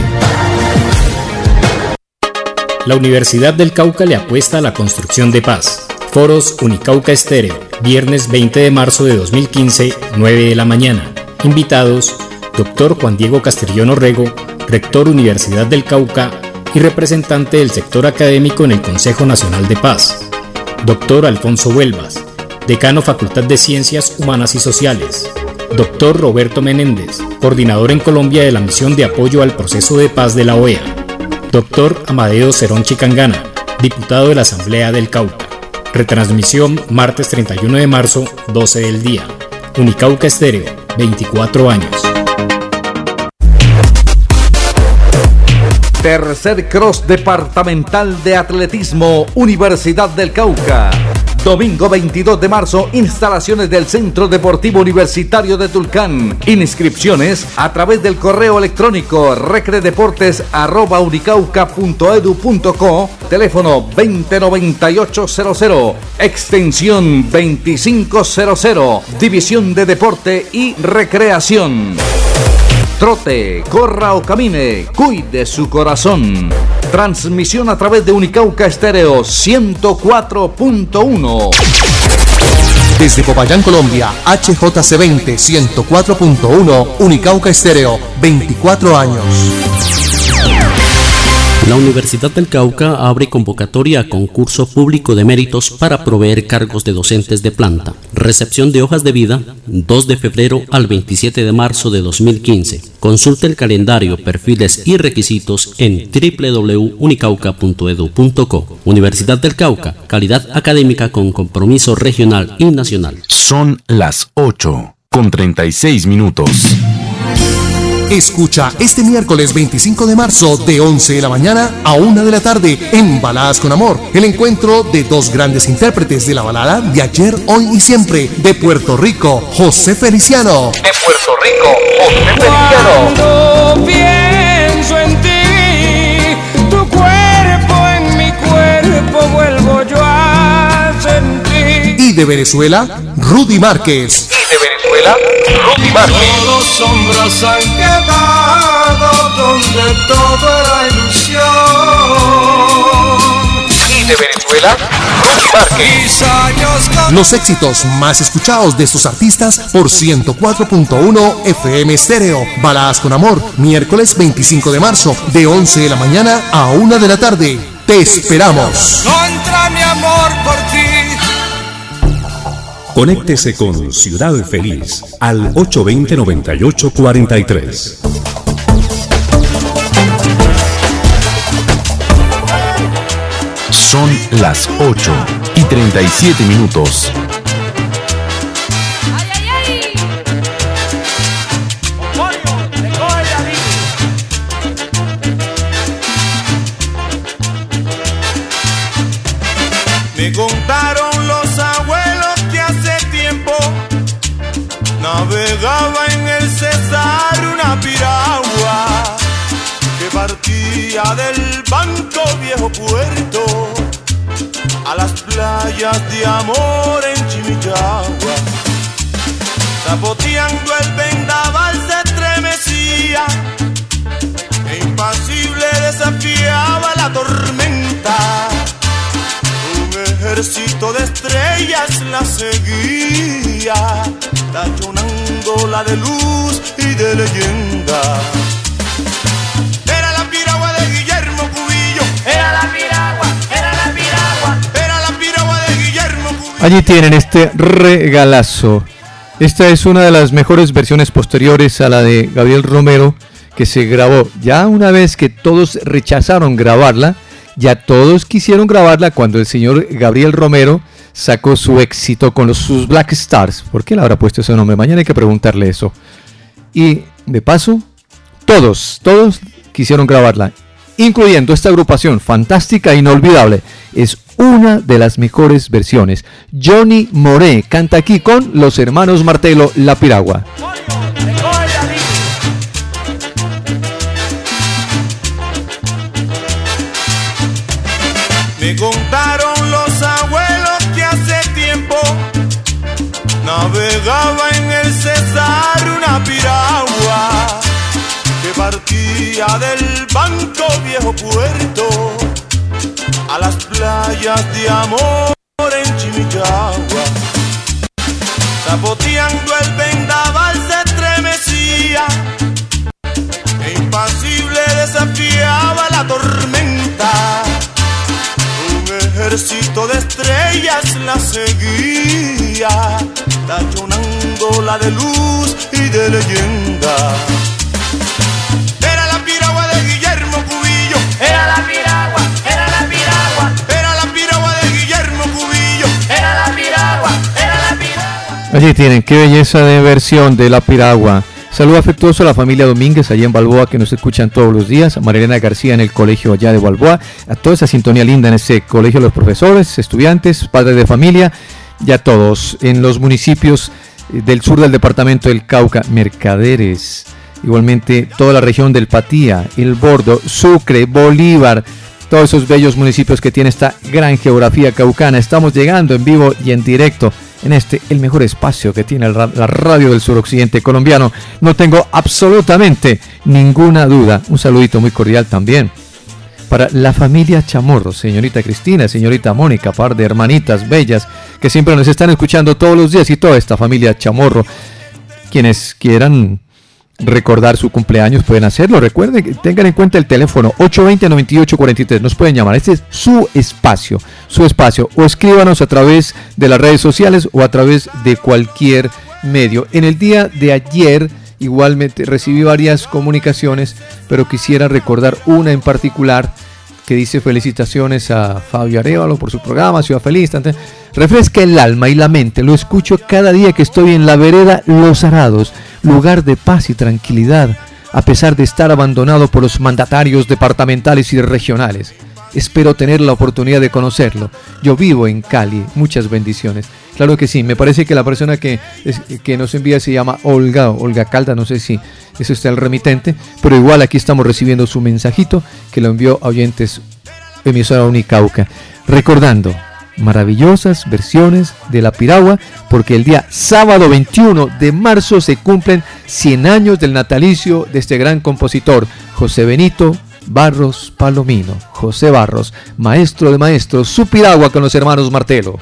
La Universidad del Cauca le apuesta a la construcción de paz. Foros Unicauca Estéreo, viernes 20 de marzo de 2015, 9 de la mañana. Invitados, Dr. Juan Diego Castrillón Orrego, rector Universidad del Cauca y representante del sector académico en el Consejo Nacional de Paz. Dr. Alfonso Huelvas, decano Facultad de Ciencias Humanas y Sociales. Dr. Roberto Menéndez, coordinador en Colombia de la Misión de Apoyo al Proceso de Paz de la OEA. Dr. Amadeo Cerón Chicangana, diputado de la Asamblea del Cauca. Retransmisión martes 31 de marzo, 12 del día. Unicauca Estéreo, 24 años. Tercer Cross Departamental de Atletismo, Universidad del Cauca. Domingo 22 de marzo, instalaciones del Centro Deportivo Universitario de Tulcán. Inscripciones a través del correo electrónico recredeportes@unicauca.edu.co, teléfono 209800, extensión 2500, División de Deporte y Recreación. Trote, corra o camine, cuide su corazón. Transmisión a través de Unicauca Estéreo 104.1. Desde Popayán, Colombia, HJC20 104.1, Unicauca Estéreo, 24 años. La Universidad del Cauca abre convocatoria a concurso público de méritos para proveer cargos de docentes de planta. Recepción de hojas de vida, 2 de febrero al 27 de marzo de 2015. Consulte el calendario, perfiles y requisitos en www.unicauca.edu.co. Universidad del Cauca, calidad académica con compromiso regional y nacional. Son las 8:36. Escucha este miércoles 25 de marzo de 11 de la mañana a 1 de la tarde en Baladas con Amor, el encuentro de dos grandes intérpretes de la balada de ayer, hoy y siempre. De Puerto Rico, José Feliciano. De Puerto Rico, José Feliciano. Cuando pienso en ti, tu cuerpo en mi cuerpo vuelvo yo a sentir. Y de Venezuela, Rudy Márquez. Rudy Márquez. Los hombros han quedado donde todo era ilusión. Y de Venezuela, Rudy Márquez. Los éxitos más escuchados de estos artistas por 104.1 FM Estéreo. Baladas con Amor, miércoles 25 de marzo, de 11 de la mañana a 1 de la tarde. Te esperamos. Contra mi amor por ti. Conéctese con Ciudad Feliz al 820-9843. Son las 8:37. Me contaron los abuelos que hace tiempo navegaba en el Cesar una piragua que partía del Banco Viejo Puerto a las playas de amor en Chimichagua. Zapoteando el vendaval se estremecía e impasible desafiaba la tormenta. Un ejército de estrellas la seguía, tachonándola de luz y de leyenda. Era la piragua de Guillermo Cubillo. Era la piragua, era la piragua, era la piragua de Guillermo Cubillo. Allí tienen este regalazo. Esta es una de las mejores versiones posteriores a la de Gabriel Romero, que se grabó ya una vez que todos rechazaron grabarla. Ya todos quisieron grabarla cuando el señor Gabriel Romero sacó su éxito con sus Black Stars. ¿Por qué le habrá puesto ese nombre? Mañana hay que preguntarle eso. Y de paso, todos quisieron grabarla, incluyendo esta agrupación fantástica e inolvidable. Es una de las mejores versiones. Johnny Moré canta aquí con los hermanos Martelo, La Piragua. Me contaron los abuelos que hace tiempo navegaba en el Cesar una piragua que partía del Banco Viejo Puerto a las playas de amor en Chimichagua. Zapoteando el vendaval se estremecía e impasible ejército de estrellas la seguía, tachonándola de luz y de leyenda. Era la piragua de Guillermo Cubillo, era la piragua, era la piragua, era la piragua de Guillermo Cubillo, era la piragua, era la piragua. Allí tienen, qué belleza de versión de La Piragua. Saludo afectuoso a la familia Domínguez allá en Balboa que nos escuchan todos los días, a Marilena García en el colegio allá de Balboa, a toda esa sintonía linda en ese colegio, los profesores, estudiantes, padres de familia y a todos en los municipios del sur del departamento del Cauca, mercaderes, igualmente toda la región del Patía, El Bordo, Sucre, Bolívar, todos esos bellos municipios que tiene esta gran geografía caucana. Estamos llegando en vivo y en directo en el mejor espacio que tiene la radio del suroccidente colombiano. No tengo absolutamente ninguna duda. Un saludito muy cordial también para la familia Chamorro, señorita Cristina, señorita Mónica, par de hermanitas bellas que siempre nos están escuchando todos los días, y toda esta familia Chamorro. Quienes quieran recordar su cumpleaños pueden hacerlo. Recuerden, tengan en cuenta el teléfono 820-9843, nos pueden llamar. Este es su espacio, o escríbanos a través de las redes sociales o a través de cualquier medio. En el día de ayer igualmente recibí varias comunicaciones, pero quisiera recordar una en particular que dice: felicitaciones a Fabio Arévalo por su programa Ciudad Feliz. Refresca el alma y la mente, lo escucho cada día que estoy en la vereda Los Arados, lugar de paz y tranquilidad, a pesar de estar abandonado por los mandatarios departamentales y regionales. Espero tener la oportunidad de conocerlo. Yo vivo en Cali. Muchas bendiciones. Claro que sí, me parece que la persona que nos envía se llama Olga Calda, no sé si eso está el remitente, pero igual aquí estamos recibiendo su mensajito que lo envió a oyentes emisora Unicauca, recordando maravillosas versiones de La Piragua, porque el día sábado 21 de marzo se cumplen 100 años del natalicio de este gran compositor, José Benito Barros Palomino. José Barros, maestro de maestros, su Piragua con los hermanos Martelo.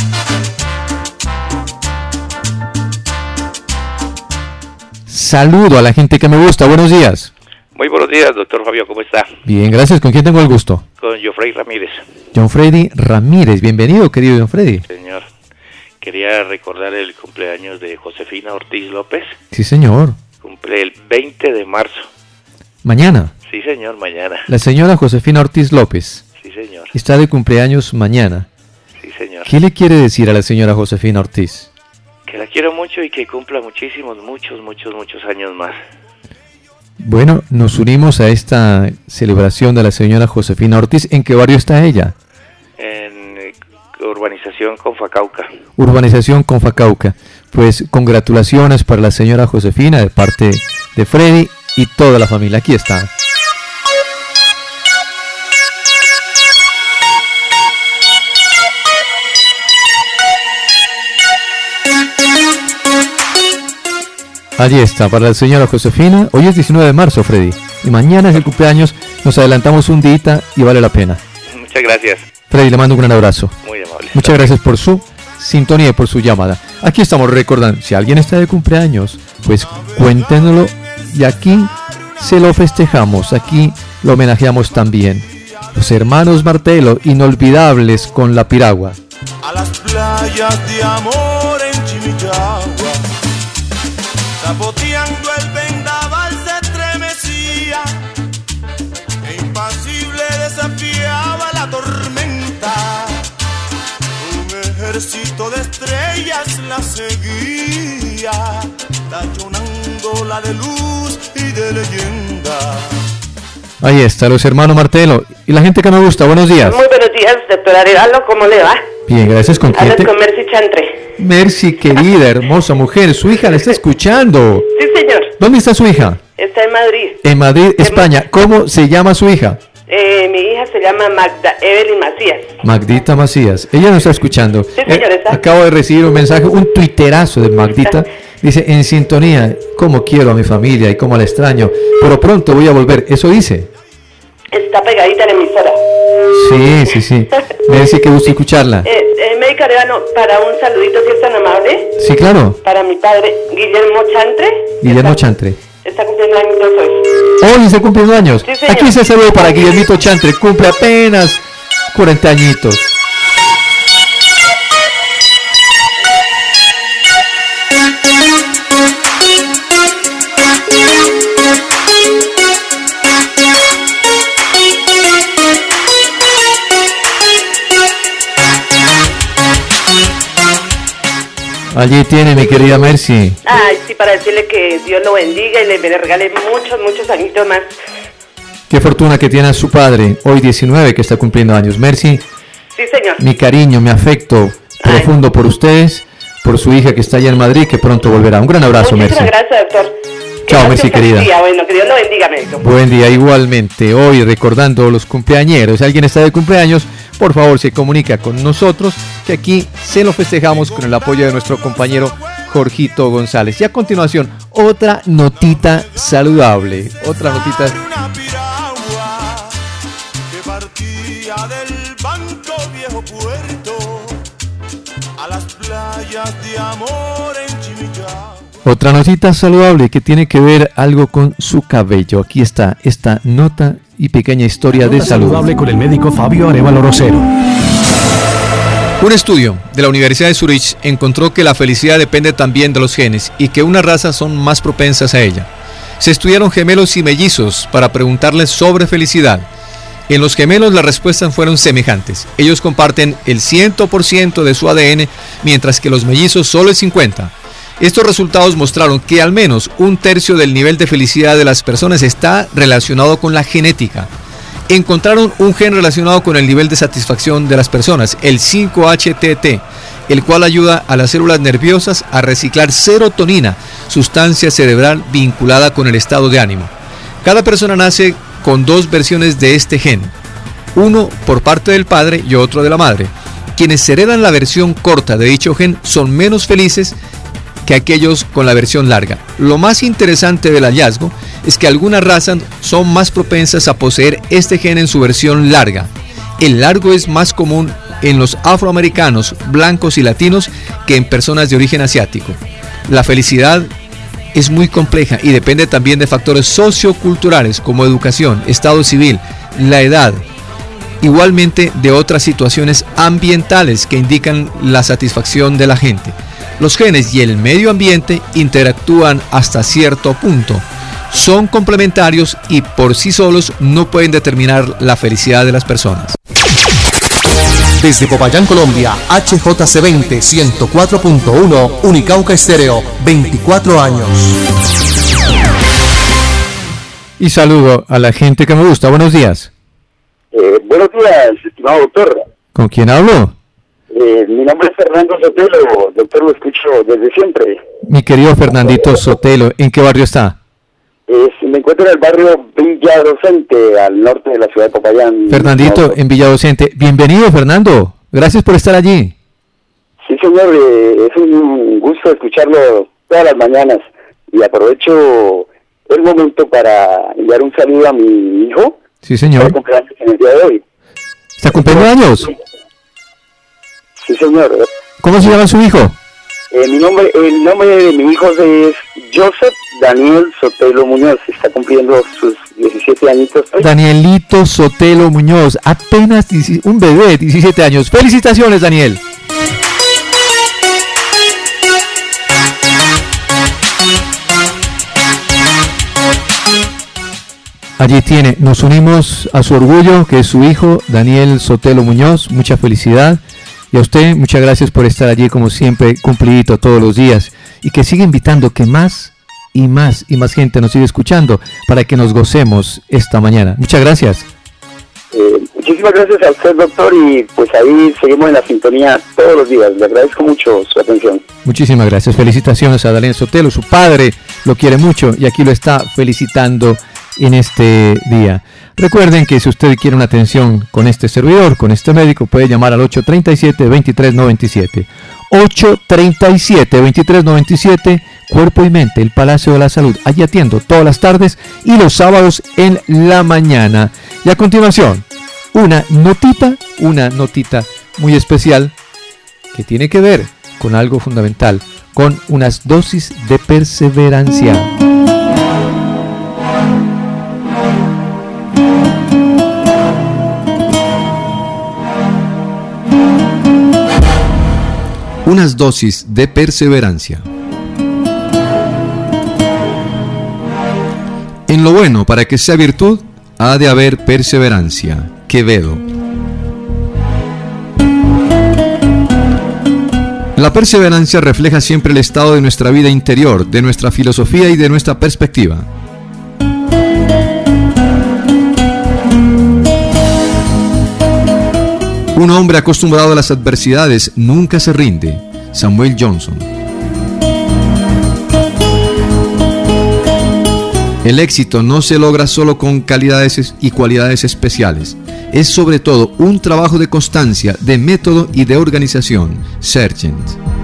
Saludo a la gente que me gusta, buenos días. Muy buenos días, doctor Fabio, ¿cómo está? Bien, gracias. ¿Con quién tengo el gusto? Con Jofrey Ramírez. John Freddy Ramírez, bienvenido, querido John Freddy. Señor, quería recordar el cumpleaños de Josefina Ortiz López. Sí, señor. Cumple el 20 de marzo. ¿Mañana? Sí, señor, mañana. La señora Josefina Ortiz López. Sí, señor. Está de cumpleaños mañana. Sí, señor. ¿Qué le quiere decir a la señora Josefina Ortiz? Que la quiero mucho y que cumpla muchos años más. Bueno, nos unimos a esta celebración de la señora Josefina Ortiz. ¿En qué barrio está ella? En Urbanización Confacauca. Urbanización Confacauca. Pues congratulaciones para la señora Josefina de parte de Freddy y toda la familia. Aquí está. Allí está, para la señora Josefina. Hoy es 19 de marzo, Freddy, y mañana es el cumpleaños. Nos adelantamos un día y vale la pena. Muchas gracias. Freddy, le mando un gran abrazo. Muy amable. Muchas gracias por su sintonía y por su llamada. Aquí estamos recordando, si alguien está de cumpleaños, pues cuéntenoslo y aquí se lo festejamos, aquí lo homenajeamos también. Los hermanos Martelo, inolvidables con La Piragua. A las playas de amor en Chimichagua, saboteando el vendaval se estremecía, e impasible desafiaba la tormenta. Un ejército de estrellas la seguía, tachonándola de luz y de leyenda. Ahí está, los hermanos Martelo. Y la gente que me gusta, buenos días. Muy buenos días, doctor Arevalo, ¿cómo le va? Bien, gracias. ¿Con quién? Hablas con Mercy Chantre. Mercy, querida, hermosa mujer, su hija la está escuchando. Sí, señor. ¿Dónde está su hija? Está en Madrid. En Madrid, España. ¿Cómo se llama su hija? Mi hija se llama Magda Evelyn Macías. Magdita Macías. Ella nos está escuchando. Sí, señor, está. Acabo de recibir un mensaje, un tuiterazo de Magdita. Dice, en sintonía, cómo quiero a mi familia y cómo la extraño, pero pronto voy a volver. ¿Eso dice? Está pegadita a la emisora. Sí. Mercy, qué gusto escucharla. Médico Arevalo, para un saludito, si es tan amable. Sí, claro. Para mi padre, Guillermo Chantre. Guillermo Chantre. Está cumpliendo años hoy. Hoy está cumpliendo años. Sí, señor. Aquí se saluda para Guillermito Chantre, cumple apenas 40 añitos. Allí tiene mi querida Mercy. Ay, sí, para decirle que Dios lo bendiga y le regale muchos añitos más. Qué fortuna que tiene a su padre, hoy 19, que está cumpliendo años. Mercy, Sí, señor. mi cariño, mi afecto profundo por ustedes, por su hija que está allá en Madrid, que pronto volverá. Un gran abrazo, Mercy. Muchísimas gracias, doctor. Chao, Mercy, querida. Día. Bueno, que Dios lo bendiga, médico. Buen día, igualmente. Hoy recordando los cumpleañeros. Si alguien está de cumpleaños, por favor se comunica con nosotros, que aquí se lo festejamos con el apoyo de nuestro compañero Jorgito González. Y a continuación, otra notita saludable. Otra notita. Que partía del Banco Viejo Puerto a las playas de amor en Chimichao. Otra notita saludable que tiene que ver algo con su cabello. Aquí está esta nota y pequeña historia de salud. Saludable con el médico Fabio Arevalo Rosero. Un estudio de la Universidad de Zurich encontró que la felicidad depende también de los genes y que unas razas son más propensas a ella. Se estudiaron gemelos y mellizos para preguntarles sobre felicidad. En los gemelos las respuestas fueron semejantes. Ellos comparten el 100% de su ADN, mientras que los mellizos solo el 50%. Estos resultados mostraron que al menos un tercio del nivel de felicidad de las personas está relacionado con la genética. Encontraron un gen relacionado con el nivel de satisfacción de las personas, el 5-HTT, el cual ayuda a las células nerviosas a reciclar serotonina, sustancia cerebral vinculada con el estado de ánimo. Cada persona nace con dos versiones de este gen, uno por parte del padre y otro de la madre. Quienes heredan la versión corta de dicho gen son menos felices que aquellos con la versión larga. Lo más interesante del hallazgo es que algunas razas son más propensas a poseer este gen en su versión larga. El largo es más común en los afroamericanos, blancos y latinos que en personas de origen asiático. La felicidad es muy compleja y depende también de factores socioculturales como educación, estado civil, la edad, igualmente de otras situaciones ambientales que indican la satisfacción de la gente. Los genes y el medio ambiente interactúan hasta cierto punto. Son complementarios y por sí solos no pueden determinar la felicidad de las personas. Desde Popayán, Colombia, HJC20 104.1 Unicauca Estéreo, 24 años. Y saludo a la gente que me gusta. Buenos días. Buenos días, estimado doctor. ¿Con quién hablo? Mi nombre es Fernando Sotelo, doctor, lo escucho desde siempre. Mi querido Fernandito Sotelo, ¿en qué barrio está? Me encuentro en el barrio Villadocente, al norte de la ciudad de Popayán. Fernandito, en Villadocente. Bienvenido, Fernando. Gracias por estar allí. Sí, señor, es un gusto escucharlo todas las mañanas. Y aprovecho el momento para enviar un saludo a mi hijo. Sí, señor. Está cumpleaños en el día de hoy. ¿Está cumpliendo años? Sí, señor. ¿Cómo se llama su hijo? El nombre de mi hijo es Joseph Daniel Sotelo Muñoz. Está cumpliendo sus 17 añitos. Danielito Sotelo Muñoz, apenas un bebé de 17 años. ¡Felicitaciones, Daniel! Allí tiene, nos unimos a su orgullo, que es su hijo, Daniel Sotelo Muñoz. Mucha felicidad. Y a usted, muchas gracias por estar allí, como siempre, cumplidito todos los días. Y que siga invitando que más y más y más gente nos siga escuchando para que nos gocemos esta mañana. Muchas gracias. Muchísimas gracias a usted, doctor, y pues ahí seguimos en la sintonía todos los días. Le agradezco mucho su atención. Muchísimas gracias. Felicitaciones a Daniel Sotelo. Su padre lo quiere mucho y aquí lo está felicitando en este día. Recuerden que si usted quiere una atención con este servidor, con este médico, puede llamar al 837-2397. 837-2397, Cuerpo y Mente, el Palacio de la Salud. Allí atiendo todas las tardes y los sábados en la mañana. Y a continuación, una notita muy especial que tiene que ver con algo fundamental, con unas dosis de perseverancia. Unas dosis de perseverancia. En lo bueno, para que sea virtud, ha de haber perseverancia. Quevedo. La perseverancia refleja siempre el estado de nuestra vida interior, de nuestra filosofía y de nuestra perspectiva. Un hombre acostumbrado a las adversidades nunca se rinde. Samuel Johnson. El éxito no se logra solo con calidades y cualidades especiales. Es sobre todo un trabajo de constancia, de método y de organización. Sargent.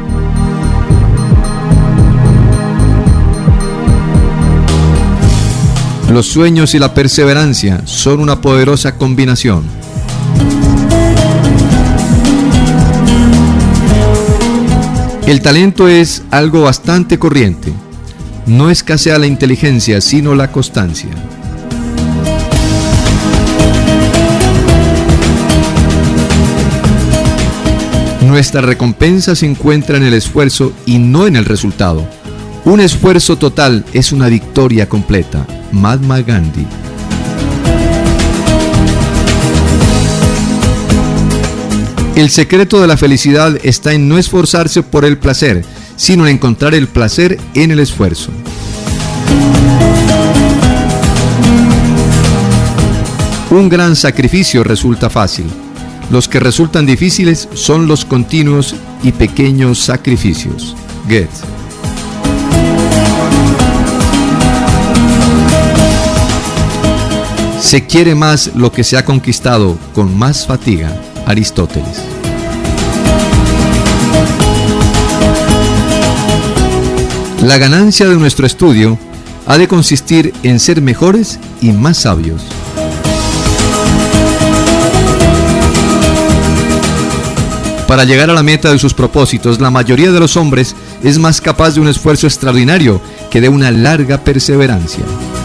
Los sueños y la perseverancia son una poderosa combinación. El talento es algo bastante corriente. No escasea la inteligencia, sino la constancia. Nuestra recompensa se encuentra en el esfuerzo y no en el resultado. Un esfuerzo total es una victoria completa. Mahatma Gandhi. El secreto de la felicidad está en no esforzarse por el placer, sino en encontrar el placer en el esfuerzo. Un gran sacrificio resulta fácil. Los que resultan difíciles son los continuos y pequeños sacrificios. Goethe. Se quiere más lo que se ha conquistado con más fatiga. Aristóteles. La ganancia de nuestro estudio ha de consistir en ser mejores y más sabios. Para llegar a la meta de sus propósitos, la mayoría de los hombres es más capaz de un esfuerzo extraordinario que de una larga perseverancia.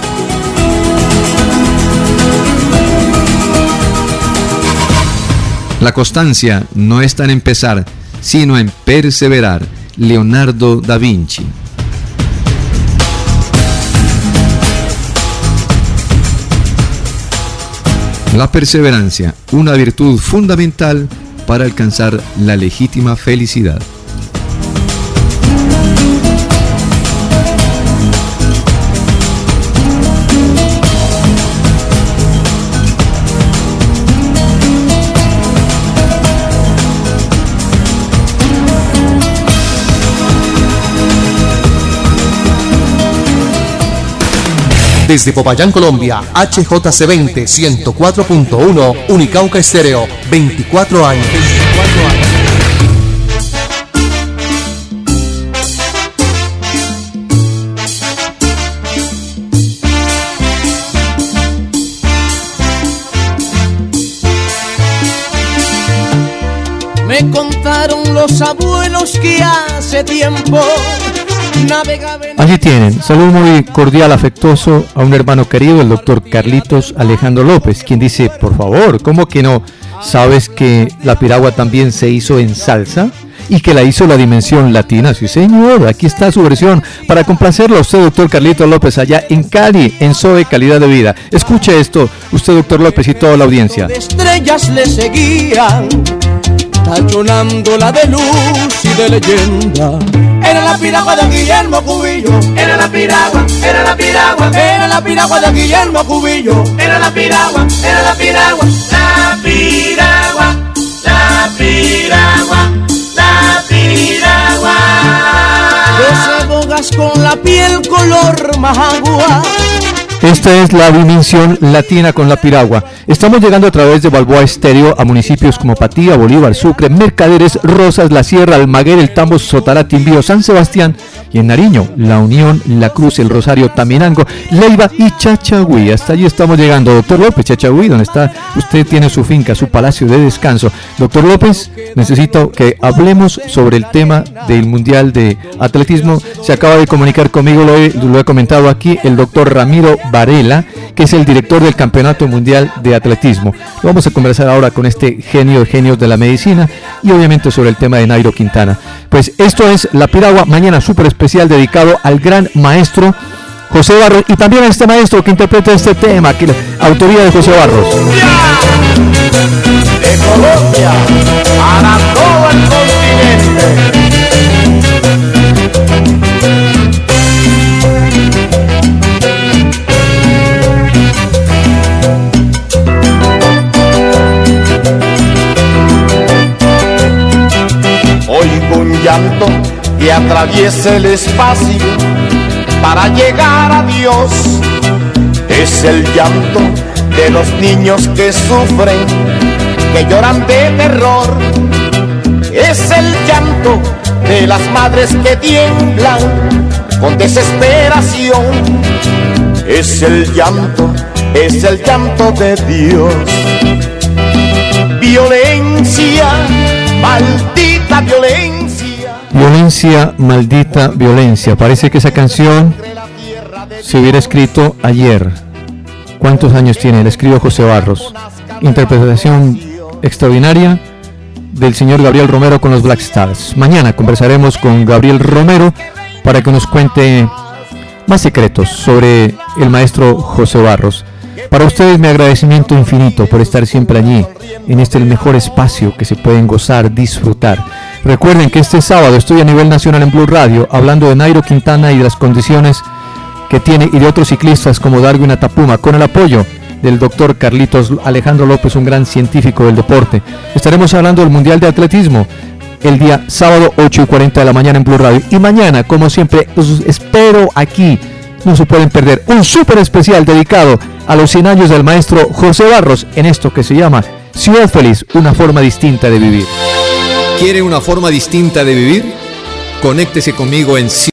La constancia no está en empezar, sino en perseverar. Leonardo da Vinci. La perseverancia, una virtud fundamental para alcanzar la legítima felicidad. Desde Popayán, Colombia, HJC20 104.1 Unicauca Estéreo, 24 años. Me contaron los abuelos que hace tiempo navegaba en... Allí tienen, saludo muy cordial, afectuoso a un hermano querido, el doctor Carlitos Alejandro López, quien dice, por favor, ¿cómo que no? ¿Sabes que la piragua también se hizo en salsa? Y que la hizo la Dimensión Latina. Sí, señor, aquí está su versión para complacerlo a usted, doctor Carlitos López, allá en Cali, en SOE Calidad de Vida. Escuche esto, usted, doctor López, y toda la audiencia. De estrellas le seguían, tachonándola de luz y de leyenda. Era la piragua de Guillermo Cubillo. Era la piragua, era la piragua. Era la piragua de Guillermo Cubillo. Era la piragua, era la piragua. La piragua, la piragua, la piragua. Doce bogas con la piel color majagua. Esta es la Dimensión Latina con la piragua. Estamos llegando a través de Balboa Estéreo a municipios como Patía, Bolívar, Sucre, Mercaderes, Rosas, La Sierra, Almaguer, El Tambo, Sotará, Timbío, San Sebastián y en Nariño, La Unión, La Cruz, El Rosario, Taminango, Leiva y Chachagüí. Hasta allí estamos llegando. Doctor López, Chachagüí, donde está, usted tiene su finca, su palacio de descanso. Doctor López, necesito que hablemos sobre el tema del Mundial de Atletismo. Se acaba de comunicar conmigo, lo he comentado aquí, el doctor Ramiro Varela, que es el director del Campeonato Mundial de Atletismo. Vamos a conversar ahora con este genio de genios de la medicina y obviamente sobre el tema de Nairo Quintana. Pues esto es La Piragua, mañana súper especial dedicado al gran maestro José Barros y también a este maestro que interpreta este tema, que autoría de José Barros. De Colombia para todo el continente. llanto que atraviesa el espacio para llegar a Dios. Es el llanto de los niños que sufren, que lloran de terror. Es el llanto de las madres que tiemblan con desesperación. Es el llanto de Dios. Violencia, maldita violencia. Violencia, maldita violencia. Parece que esa canción se hubiera escrito ayer. ¿Cuántos años tiene? La escribió José Barros. Interpretación extraordinaria del señor Gabriel Romero con los Black Stars. Mañana conversaremos con Gabriel Romero para que nos cuente más secretos sobre el maestro José Barros. Para ustedes mi agradecimiento infinito por estar siempre allí, en este el mejor espacio que se pueden gozar, disfrutar. Recuerden que este sábado estoy a nivel nacional en Blue Radio hablando de Nairo Quintana y de las condiciones que tiene y de otros ciclistas como Darwin Atapuma, con el apoyo del doctor Carlitos Alejandro López, un gran científico del deporte. Estaremos hablando del Mundial de Atletismo el día sábado 8:40 de la mañana en Blue Radio. Y mañana, como siempre, los espero aquí. No se pueden perder un súper especial dedicado a los 100 años del maestro José Barros en esto que se llama Ciudad Feliz, una forma distinta de vivir. ¿Quiere una forma distinta de vivir? Conéctese conmigo en